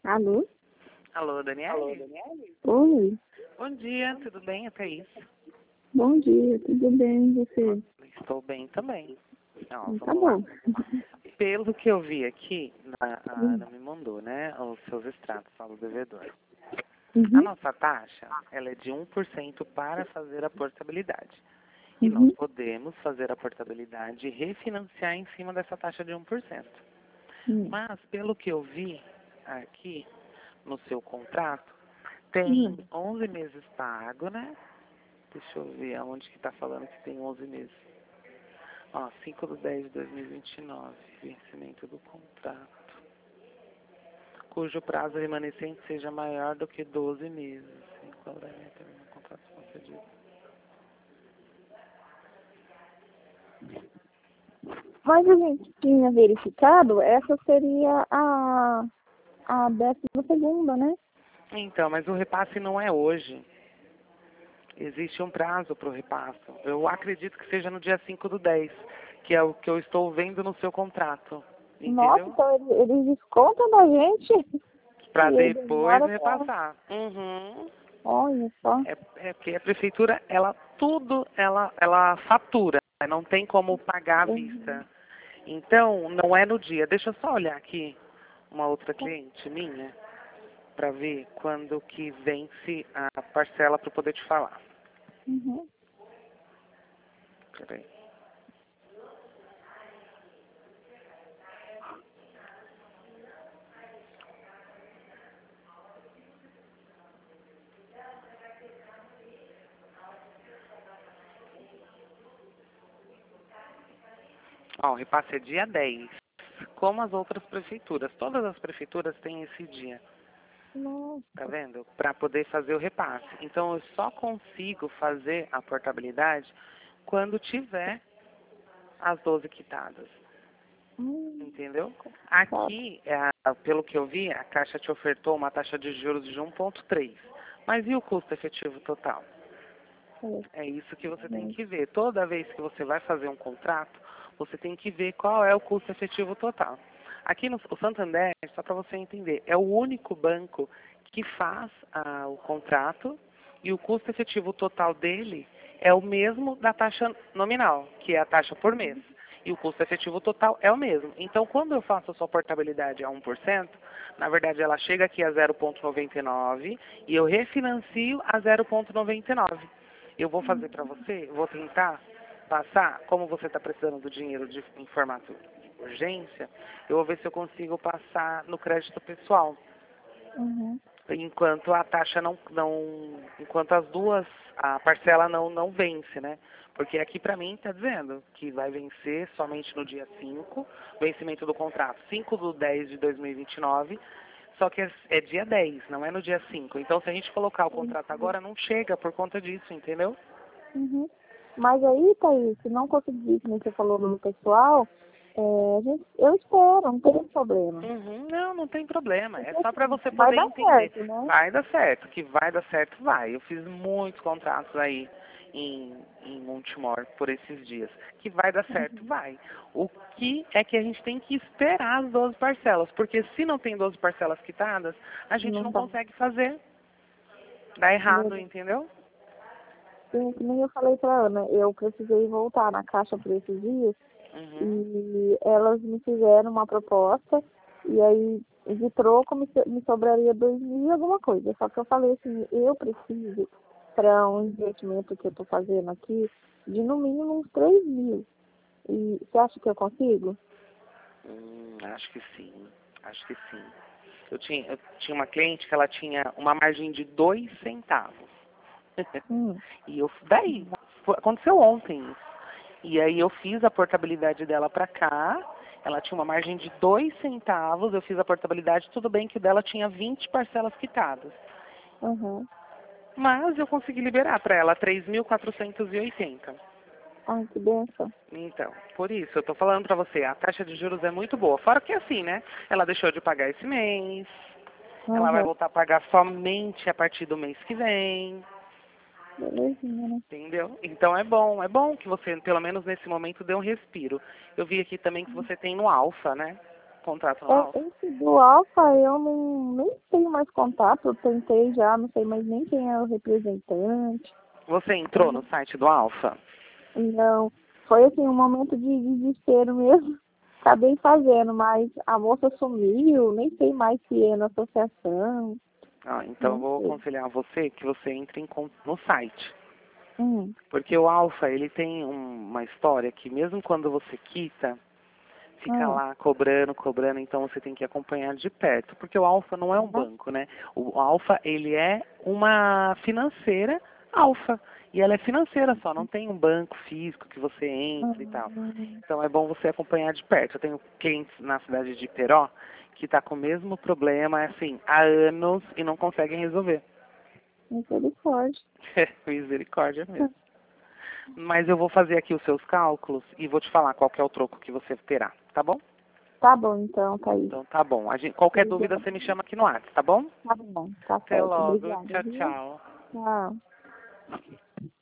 Alô? Alô, Daniele? Oi, Bom dia, tudo bem? Até isso. bom dia, tudo bem, e você? Estou bem também. Não, Tá vamos lá. bom. Pelo que eu vi aqui, a Ana me mandou, né, os seus extratos lá do devedor. A Uhum, nossa taxa, ela é de 1% para fazer a portabilidade. E nós uhum, podemos fazer a portabilidade e refinanciar em cima dessa taxa de 1%. uhum, Mas, pelo que eu vi aqui no seu contrato, tem uhum. 11 meses pago, né? Deixa eu ver aonde que tá falando que tem 11 meses. Ó, 5/10/2029, vencimento do contrato. Cujo prazo remanescente seja maior do que 12 meses. Enquadramento no contrato concedido. Mas a gente tinha verificado, essa seria a 12ª, né? Então, mas o repasse não é hoje. Existe um prazo para o repasse. Eu acredito que seja no dia 5/10, que é o que eu estou vendo no seu contrato. Nossa, Entendeu? então eles descontam da gente Para e aí depois demora pra... repassar. Uhum. Olha só. É porque a prefeitura, ela fatura, né? Não tem como pagar à Uhum. vista. Então, não é no dia. Deixa eu só olhar aqui uma outra cliente minha para ver quando que vence a parcela para poder te falar. Uhum. Peraí. Ó, o repasse é dia 10, como as outras prefeituras. Todas as prefeituras têm esse dia, tá Nossa. vendo? Para poder fazer o repasse. Então, eu só consigo fazer a portabilidade quando tiver as 12 quitadas. Entendeu? Tá. Aqui, pelo que eu vi, a Caixa te ofertou uma taxa de juros de 1,3. Mas e o custo efetivo total? É isso que você tem que ver. Toda vez que você vai fazer um contrato, você tem que ver qual é o custo efetivo total. Aqui no o Santander, só para você entender, é o único banco que faz o contrato e o custo efetivo total dele é o mesmo da taxa nominal, que é a taxa por mês. E o custo efetivo total é o mesmo. Então, quando eu faço a sua portabilidade a 1%, na verdade ela chega aqui a 0,99 e eu refinancio a 0,99. Eu vou fazer para você, vou tentar passar, como você está precisando do dinheiro em formato de urgência, eu vou ver se eu consigo passar no crédito pessoal. Uhum. Enquanto a taxa enquanto a parcela não vence, né? Porque aqui para mim está dizendo que vai vencer somente no dia 5, vencimento do contrato 5/10/2029, só que é dia 10, não é no dia 5. Então se a gente colocar o contrato agora, não chega por conta disso, entendeu? Uhum. Mas aí, Thaís, se não conseguir, como você falou no pessoal, eu espero, não tem problema. Uhum, não tem problema. É Porque só para assim, você vai poder dar entender. certo, né? Vai dar certo, que vai dar certo, vai. Eu fiz muitos contratos aí em Montemor por esses dias. Que vai dar certo, Uhum. vai. O que é que a gente tem que esperar as 12 parcelas, porque se não tem 12 parcelas quitadas, a gente Não não dá. consegue fazer. Dá errado, Verdade. entendeu? Sim, que nem eu falei pra Ana, eu precisei voltar na caixa por esses dias Uhum. e elas me fizeram uma proposta e aí de troco me sobraria 2.000 e alguma coisa. Só que eu falei assim, eu preciso para um investimento que eu estou fazendo aqui de no mínimo uns 3.000. E você acha que eu consigo? Acho que sim. Acho que sim. Eu tinha uma cliente que ela tinha uma margem de 2 centavos. Hum, E daí, aconteceu ontem isso. E aí eu fiz a portabilidade dela para cá, ela tinha uma margem de 2 centavos, eu fiz a portabilidade, tudo bem que o dela tinha 20 parcelas quitadas. uhum. Mas eu consegui liberar para ela 3.480. Ai, que benção. Então, por isso, eu tô falando para você, a taxa de juros é muito boa. Fora que assim, né? Ela deixou de pagar esse mês, ela vai Uhum. voltar a pagar somente a partir do mês que vem. Belezinha, né? Entendeu? Então é bom que você, pelo menos nesse momento, dê um respiro. Eu vi aqui também que você tem no Alfa, né? contrato no Alfa? Esse do Alfa eu nem tenho mais contato, eu tentei já, não sei mais nem quem é o representante. Você entrou no site do Alfa? Não, foi assim um momento de desespero mesmo. Acabei fazendo, mas a moça sumiu, nem sei mais se é na associação. Então eu vou aconselhar você que você entre no site. Hum. Porque o Alfa, ele tem uma história que mesmo quando você quita, fica lá cobrando, então você tem que acompanhar de perto. Porque o Alfa não é um banco, né? O Alfa, ele é uma financeira Alfa. E ela é financeira só, não tem um banco físico que você entra e tal. Então é bom você acompanhar de perto. Eu tenho clientes na cidade de Peró que está com o mesmo problema, assim, há anos e não conseguem resolver. Misericórdia. Misericórdia mesmo. Mas eu vou fazer aqui os seus cálculos e vou te falar qual que é o troco que você terá, tá bom? Tá bom, então, Thaís. Então tá bom. Qualquer dúvida você me chama aqui no WhatsApp, tá bom? Tá bom, tá certo. Até logo. Obrigada, Tchau, viu? tchau. Tchau.